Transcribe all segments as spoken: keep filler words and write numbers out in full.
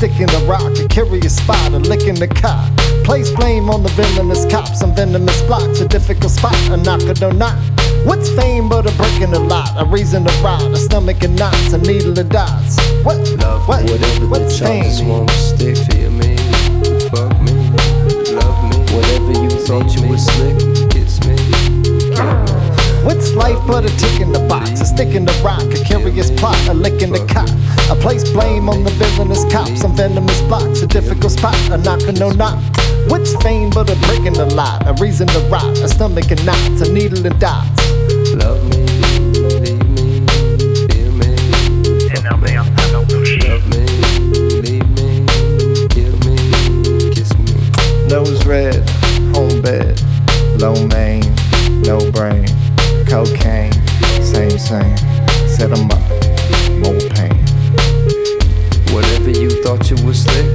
Sticking the rock, a curious spot, a lick in the cot. Place blame on the villainous cops, some venomous blocks, a difficult spot, a knock or no knock. What's fame but a brick in the lot, a reason to rot, a stomach and knots, a needle and dots. What? Love what? me, whatever What's the charges fame? won't stick. Feel me, fuck me, love me. Whatever you thought you was slick, kiss me, kill me. What's life but a tick in the box, a stick in the rock, a curious plot, a lick in the cot. A place blame on the villainous cops, some venomous blocks, a difficult spot, a knock or no knock. What's fame but a brick in the lot, a reason to rot, a stomach and knots, a needle and dots. Love me, leave me, feel me, fuck me. Love me, leave me, kill me, kiss me. Nose red, home bed, low main, no brain, cocaine, same same, set 'em up, more pain. Whatever you thought you was slick,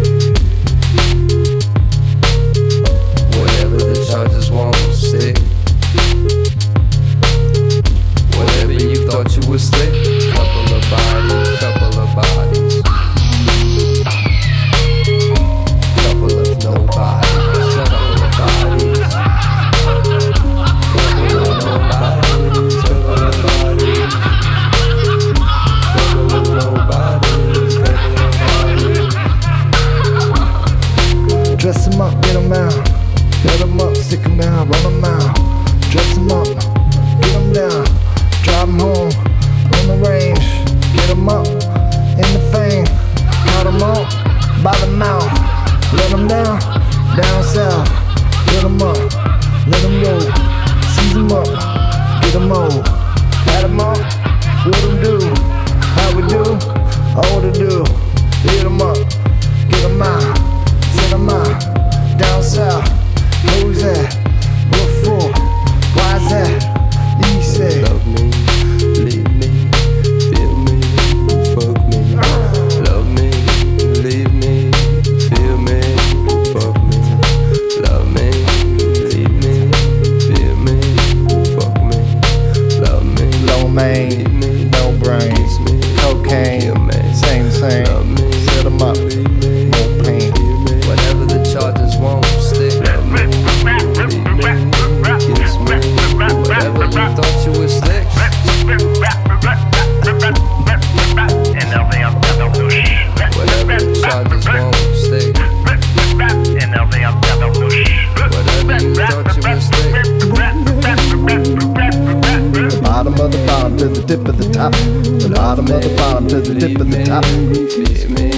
whatever the charges won't stick. Whatever you thought you was slick, couple of bodies, couple of bodies, couple of nobodies, couple of bodies, couple of nobodies, couple of bodies, couple of nobodies, couple of bodies. Dress 'em up, get 'em out, get 'em up, stick 'em down, run 'em out. Dress 'em up, get 'em down, drive 'em home, on the range, get 'em up, in the fame, cut 'em up, by the mouth, let 'em down, down south, let 'em up, let 'em roll, seize 'em up, get 'em old, add 'em up, what 'em do, how we do, all to do, hit 'em up, get 'em out, set 'em out, down south, who's that, what for, why's that, easy. Love me, leave me, feel me, fuck me. Love me, leave me, feel me, fuck me. Love me, leave me, feel me, fuck me. Love me, Low main, leave me, no brain, kiss me, cocaine, kill me. same same, Love me, set 'em up, leave me, more pain. feel me. Whatever the charges won't stick. Love me, leave me, kiss me. Whatever you thought you was slick. Whatever the charges won't stick. Whatever you thought you was slick. The bottom of the bottom to the tip of the top. The bottom of the bottom to the tip of the top. Leave me,